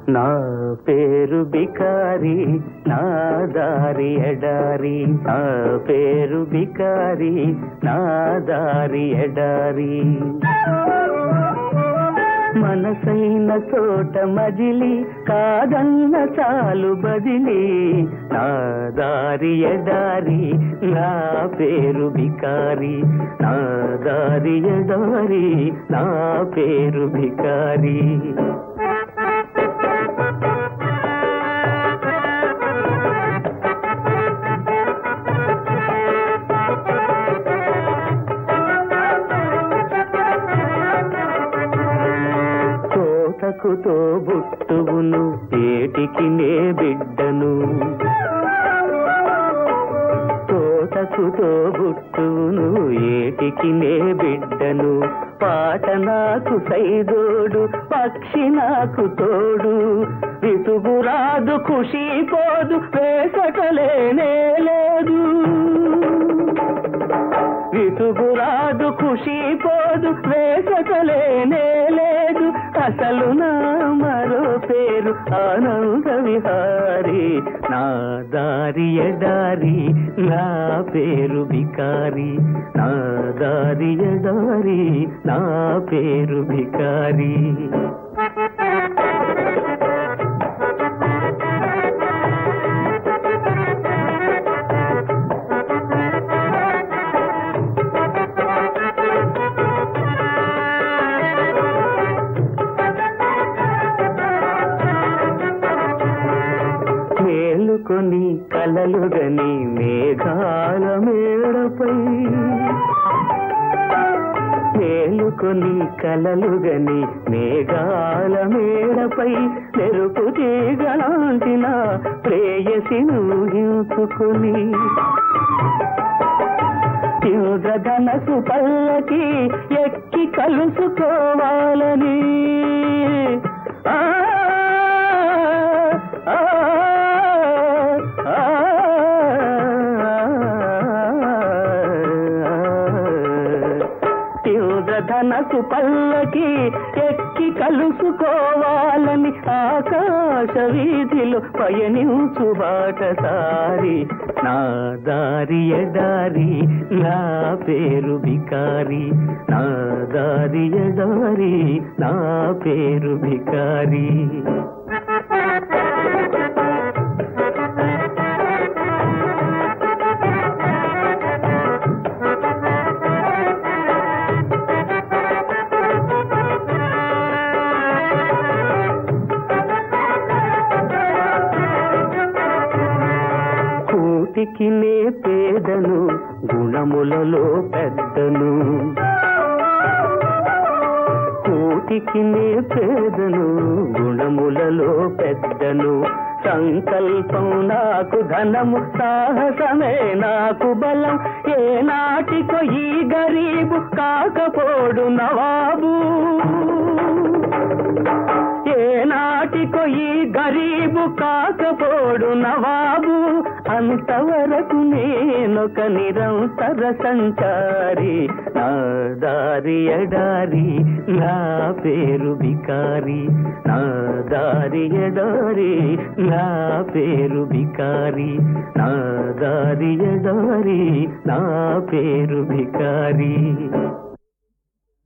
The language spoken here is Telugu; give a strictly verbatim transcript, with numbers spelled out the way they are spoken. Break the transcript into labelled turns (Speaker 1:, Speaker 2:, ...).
Speaker 1: నా పేరు బికారి నా దారి ఎడారి నా పేరు బికారి నా దారి ఎడారి మనసైన చోట మజిలి కాదన్న చాలు బదిలి నా దారి ఎడారి నా పేరు బికారి నా దారి ఎడారి నా పేరు బికారి తోటకుతో బుట్టువును ఏటికి నే బిడ్డను తోటకుతో బుట్టువును ఏటికి నే బిడ్డను పాట నాకు సైదోడు పక్షి నాకు తోడు విసుగురాదు ఖుషి పోదు వేసటలేనే లేదు విసుగురాదు ఖుషి పోదు వేసటలేనే లేదు అసలు నా మరో పేరు ఆనంద విహారి నా దారి ఎడారి నా పేరు బికారి నా దారి ఎడారి నా పేరు బికారి మేలుకొని కలలుగని మేఘాల మేడపై మేలుకొని కలలుగని మేఘాల మేడపై మెరుపు తీగలాంటిన ప్రేయసిను ఊహించుకుని ఇంద్రధనసు పల్లకి ఎక్కి కలుసుకోవాలని ఆ ధనసు పల్లకి ఎక్కి కలుసుకోవాలని ఆకాశ వీధిలో పయనించు బాటసారి నా దారి ఎడారి నా పేరు బికారి నా దారి ఎడారి నా పేరు బికారి కూటికి నే పేదను గుణములలో పెద్దను కూటికి నే పేదను గుణములలో పెద్దను సంకల్పం నాకు ధనము సాహసమే నాకు బలం ఏ నాటికో ఈ గరీబు కాకపోడు నవాబు ఏ నాటికో ఈ గరీబు కాకపోడు నవాబు అంతవరకు నేనొక నిరంతర సంచారి నా దారి ఎడారి నా పేరు బికారి నా దారి ఎడారి నా పేరు బికారి నా దారి ఎడారి నా పేరు బికారి